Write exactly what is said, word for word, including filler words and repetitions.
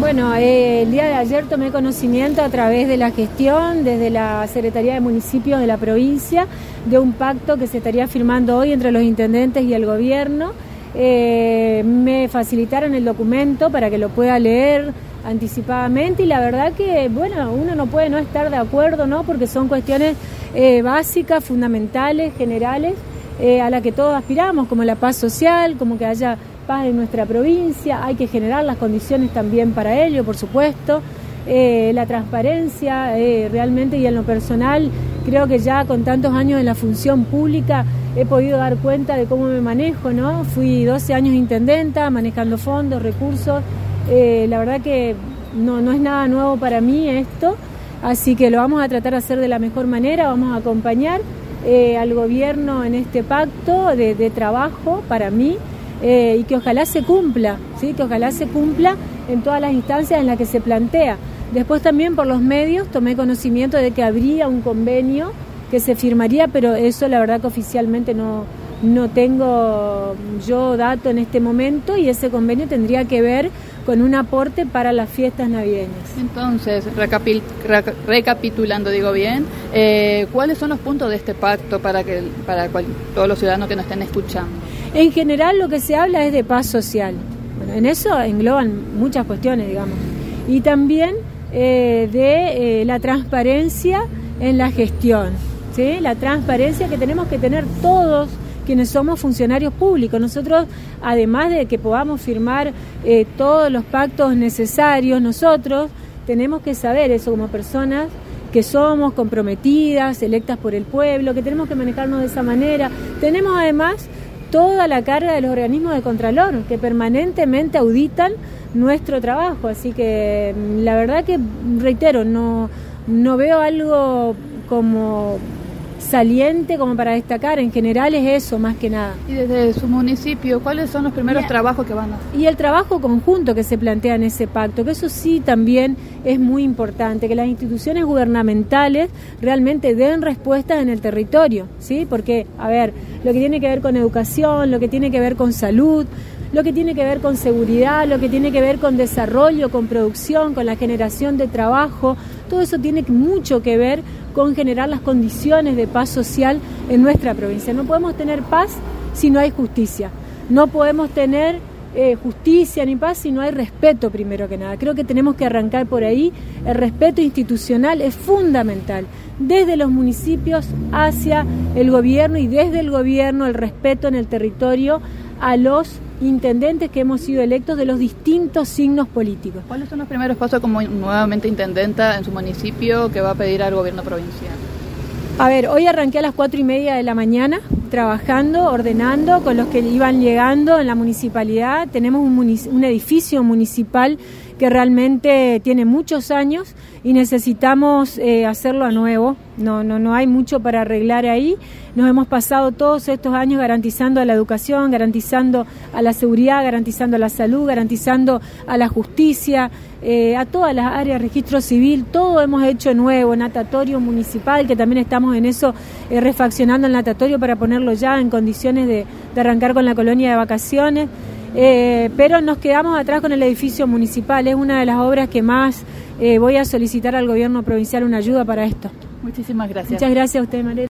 Bueno, eh, el día de ayer tomé conocimiento a través de la gestión desde la Secretaría de Municipios de la provincia de un pacto que se estaría firmando hoy entre los intendentes y el gobierno. Eh, me facilitaron el documento para que lo pueda leer anticipadamente y la verdad que, bueno, uno no puede no estar de acuerdo, ¿no? Porque son cuestiones eh, básicas, fundamentales, generales, eh, a las que todos aspiramos, como la paz social, como que haya paz en nuestra provincia. Hay que generar las condiciones también para ello, por supuesto. Eh, la transparencia, eh, realmente, y en lo personal, creo que ya con tantos años en la función pública he podido dar cuenta de cómo me manejo, ¿no? Fui doce años intendenta, manejando fondos, recursos. Eh, la verdad que no, no es nada nuevo para mí esto, así que lo vamos a tratar de hacer de la mejor manera. Vamos a acompañar eh, al gobierno en este pacto de, de trabajo para mí. Eh, y que ojalá se cumpla, ¿sí? Que ojalá se cumpla en todas las instancias en las que se plantea. Después también por los medios tomé conocimiento de que habría un convenio que se firmaría, pero eso la verdad que oficialmente no, no tengo yo dato en este momento, y ese convenio tendría que ver con un aporte para las fiestas navideñas. Entonces, recapi- reca- recapitulando, digo bien, eh, ¿cuáles son los puntos de este pacto para que para cual, todos los ciudadanos que nos estén escuchando? En general lo que se habla es de paz social. Bueno, en eso engloban muchas cuestiones, digamos. Y también eh, de eh, la transparencia en la gestión, ¿sí? La transparencia que tenemos que tener todos quienes somos funcionarios públicos. Nosotros, además de que podamos firmar eh, todos los pactos necesarios, nosotros tenemos que saber eso como personas que somos comprometidas, electas por el pueblo, que tenemos que manejarnos de esa manera. Tenemos además toda la carga de los organismos de Contralor que permanentemente auditan nuestro trabajo, así que la verdad que, reitero, no, no veo algo como saliente como para destacar. En general es eso, más que nada. Y desde su municipio, ¿cuáles son los primeros y, trabajos que van a hacer? Y el trabajo conjunto que se plantea en ese pacto, que eso sí también es muy importante, que las instituciones gubernamentales realmente den respuestas en el territorio, ¿sí? Porque, a ver, lo que tiene que ver con educación, lo que tiene que ver con salud, lo que tiene que ver con seguridad, lo que tiene que ver con desarrollo, con producción, con la generación de trabajo, todo eso tiene mucho que ver con generar las condiciones de paz social en nuestra provincia. No podemos tener paz si no hay justicia, no podemos tener eh, justicia ni paz si no hay respeto, primero que nada. Creo que tenemos que arrancar por ahí. El respeto institucional es fundamental, desde los municipios hacia el gobierno, y desde el gobierno el respeto en el territorio a los intendentes que hemos sido electos de los distintos signos políticos. ¿Cuáles son los primeros pasos como nuevamente intendenta en su municipio que va a pedir al gobierno provincial? A ver, hoy arranqué a las cuatro y media de la mañana trabajando, ordenando con los que iban llegando en la municipalidad. Tenemos un, munic- un edificio municipal que realmente tiene muchos años y necesitamos eh, hacerlo a nuevo. No, no, no hay mucho para arreglar ahí. Nos hemos pasado todos estos años garantizando a la educación, garantizando a la seguridad, garantizando a la salud, garantizando a la justicia, eh, a todas las áreas, registro civil, todo hemos hecho nuevo, natatorio municipal, que también estamos en eso, eh, refaccionando el natatorio para ponerlo ya en condiciones de, de arrancar con la colonia de vacaciones. Eh, pero nos quedamos atrás con el edificio municipal. Es una de las obras que más eh, voy a solicitar al gobierno provincial una ayuda para esto. Muchísimas gracias. Muchas gracias a usted, María.